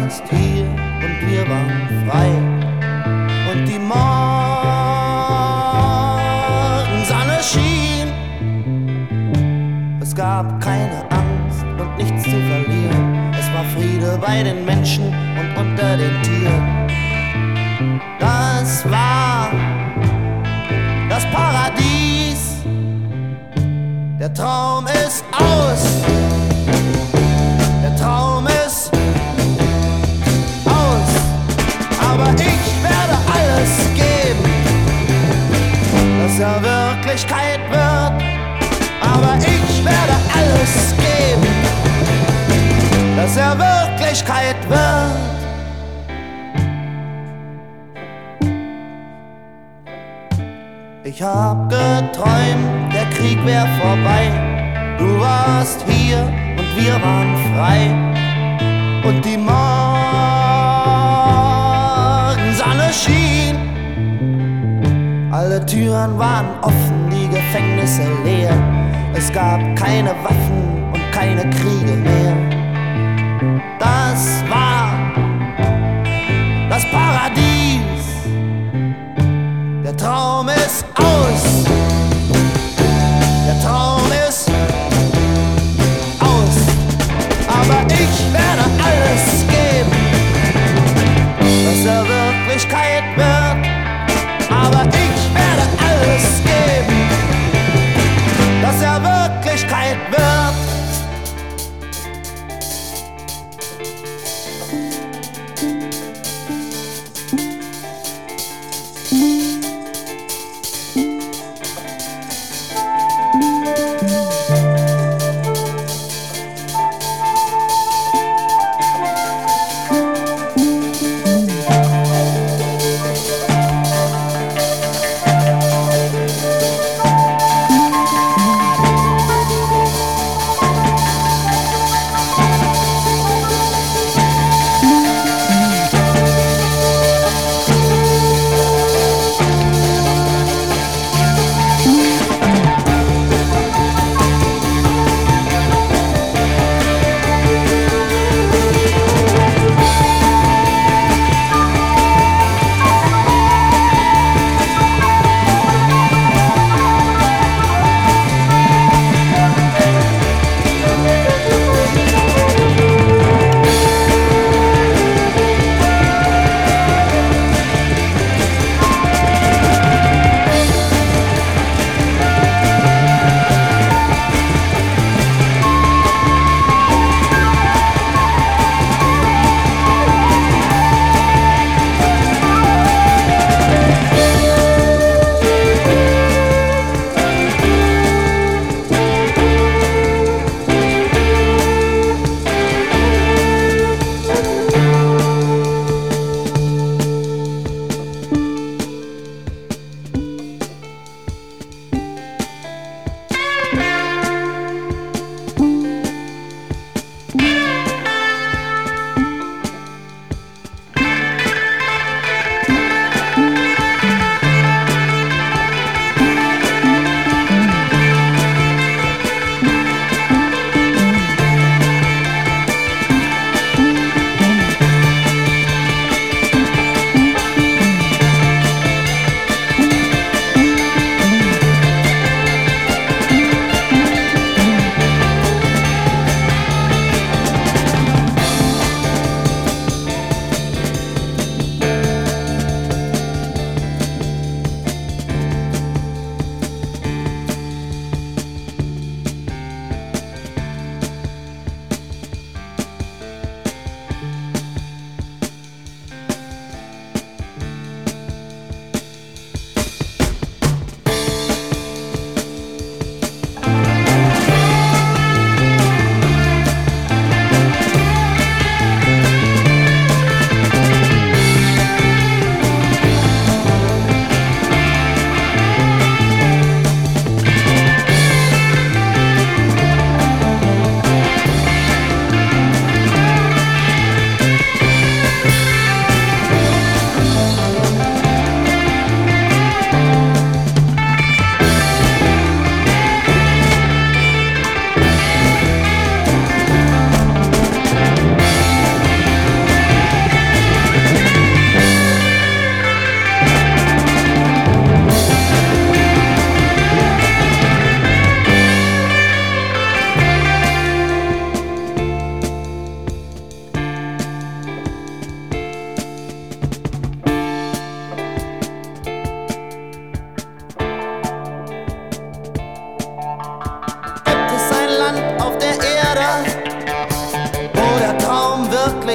warst hier und wir waren frei. Und die Morgensonne schien. Es gab keine Angst und nichts zu verlieren. Es war Friede bei den Menschen und unter den Tieren. Das war das Paradies. Der Traum ist aus. Der Traum ist aus. Aber ich werde alles geben, dass er Wirklichkeit wird. Aber ich werde alles geben, dass er Wirklichkeit wird. Ich hab geträumt, der Krieg wär vorbei. Du warst hier und wir waren frei. Und die Morgensonne schien. Alle Türen waren offen, die Gefängnisse leer. Es gab keine Waffen und keine Kriege mehr. Das war das Paradies. Der Traum ist aus. Der Traum ist aus. Aber ich werde alles geben, dass er Wirklichkeit wird. Aber ich werde alles geben, dass er Wirklichkeit wird.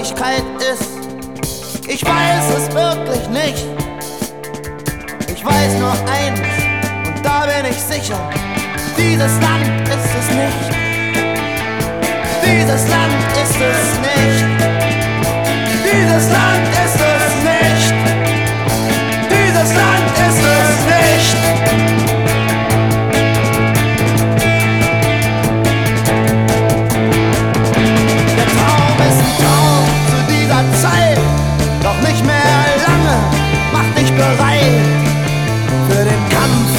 Wirklichkeit ist. Ich weiß es wirklich nicht. Ich weiß nur eins, und da bin ich sicher: dieses Land ist es nicht. Dieses Land ist es nicht. Dieses Land ist es nicht. Dieses Land ist es nicht. Der Traum ist ein Traum zu dieser Zeit, doch nicht mehr lange. Mach dich bereit für den Kampf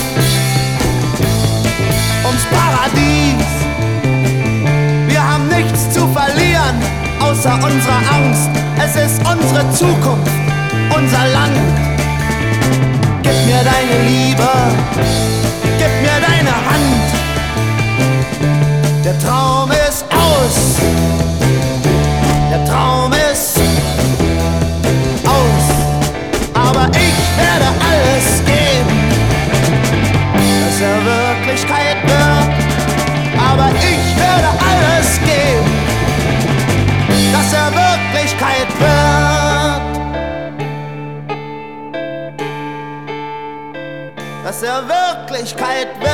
ums Paradies. Wir haben nichts zu verlieren, außer unserer Angst. Es ist unsere Zukunft, unser Land. Gib mir deine Liebe, gib mir deine Hand. Der Traum ist aus, der Traum ist aus. Aber ich werde alles geben, dass er Wirklichkeit wird. Aber ich werde alles geben, dass er Wirklichkeit wird. Dass er Wirklichkeit wird.